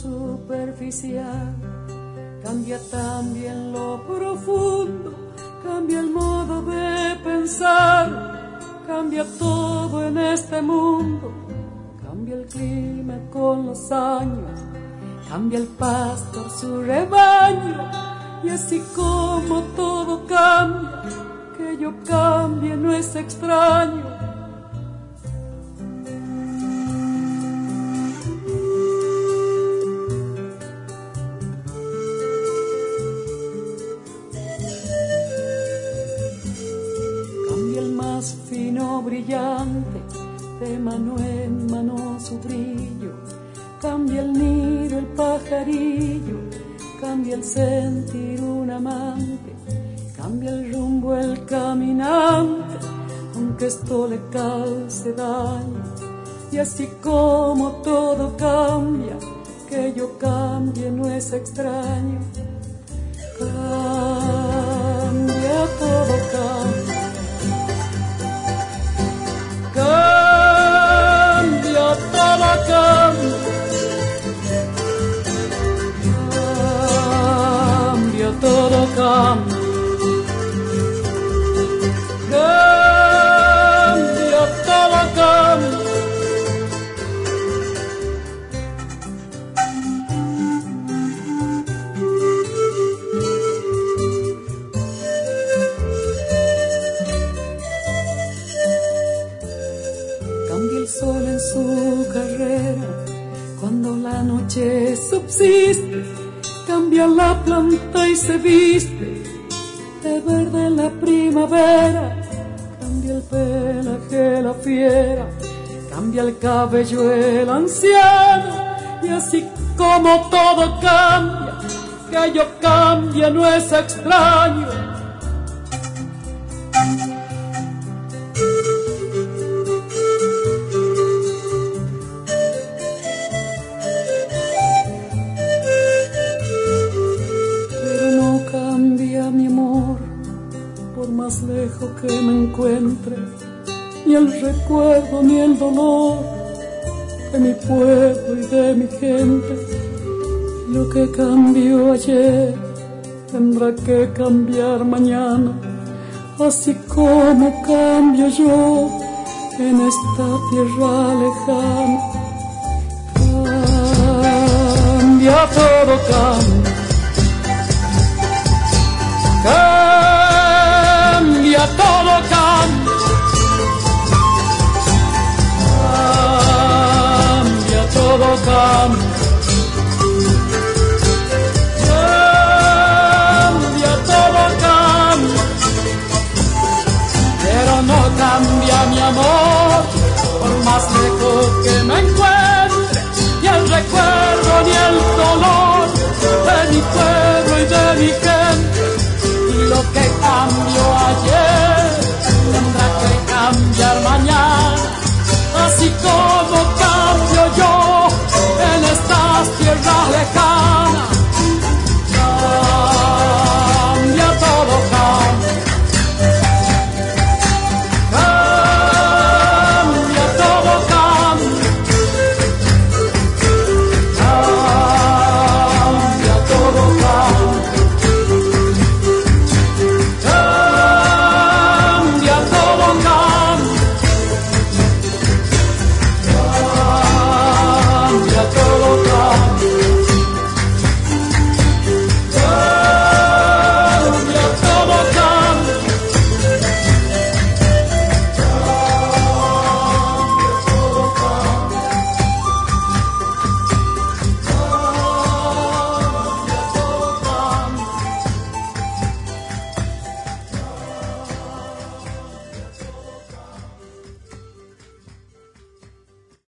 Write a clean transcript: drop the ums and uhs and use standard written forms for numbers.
superficial, cambia también lo profundo, cambia el modo de pensar, cambia todo en este mundo, cambia el clima con los años, cambia el pastor su rebaño, y así como todo cambia, que yo cambie no es extraño. Brillante, de mano en mano su brillo, cambia el nido el pajarillo, cambia el sentir un amante, cambia el rumbo el caminante, aunque esto le cause daño, y así como todo cambia, que yo cambie no es extraño. Cambia, todo cambia. Cambia, todo cambia. Cambia, todo cambia. Cambia, todo cambia. Sol en su carrera, cuando la noche subsiste, cambia la planta y se viste de verde la primavera, cambia el pelaje la fiera, cambia el cabello el anciano, y así como todo cambia, que yo cambie no es extraño. Más lejos que me encuentre, ni el recuerdo ni el dolor de mi pueblo y de mi gente. Lo que cambió ayer tendrá que cambiar mañana, así como cambio yo en esta tierra lejana. Cambia, todo cambia. Cambia, todo cambia. Cambia, todo cambia. Cambia, todo cambia. Pero no cambia mi amor, por más lejos que me encuentre, ni el recuerdo ni el dolor